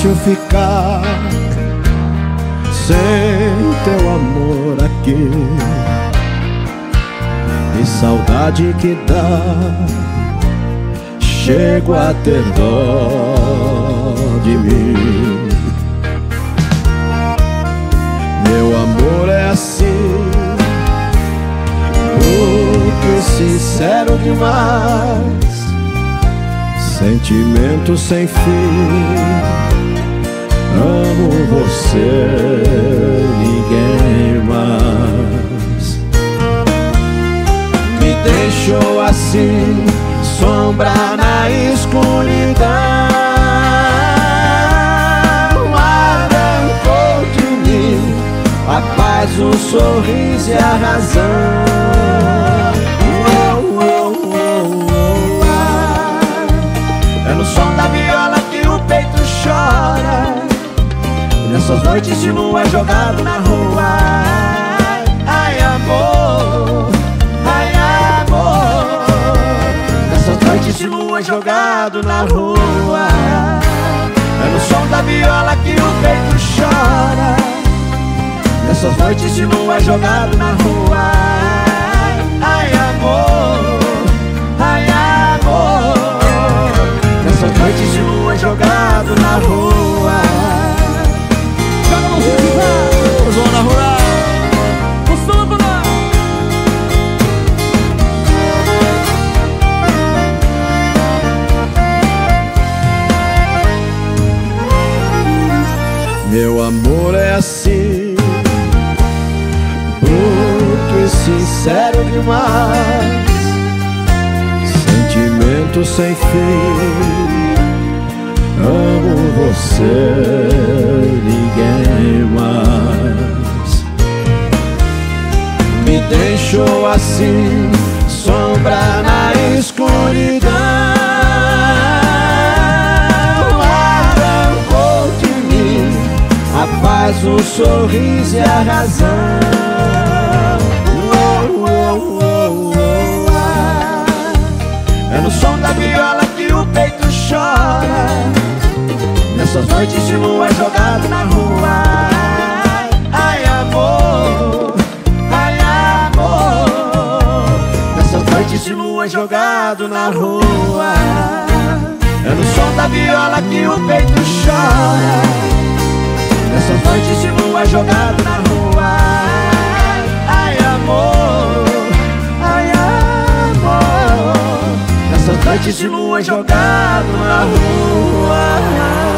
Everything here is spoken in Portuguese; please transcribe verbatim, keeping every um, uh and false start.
difícil ficar sem teu amor aqui. E saudade que dá, chego a ter dó de mim. Meu amor é assim, muito sincero demais, sentimento sem fim. Amo você, ninguém mais. Me deixou assim, sombra na escuridão. Arrancou de mim a paz, o sorriso e a razão. Oh, oh, oh, oh, ah. É no som da viola que o peito chora, nessas noites de lua jogado na rua. Ai, amor, ai, amor, nessas noites de lua jogado na rua. É no som da viola que o peito chora, nessas noites de lua jogado na rua. Ai, amor, ai, amor, nessas noites de lua jogado na rua. Joga a mãozinha de lá, zona rural, o samba lá. Meu amor é assim, bruto e sincero demais, sentimento sem fim. Amo você, ninguém mais. Me deixou assim, sombra na escuridão. Arrancou de mim a paz, o sorriso e a razão. Oh, oh, oh, oh, ah. É no som da viola que o peito chora, nessas noites de lua jogado na rua. Ai, amor, ai, amor, nessas noites de lua jogado na rua. É no som da viola que o peito chora, nessas noites de lua jogado na rua. Ai, amor, ai, amor, nessas noites de lua jogado na rua.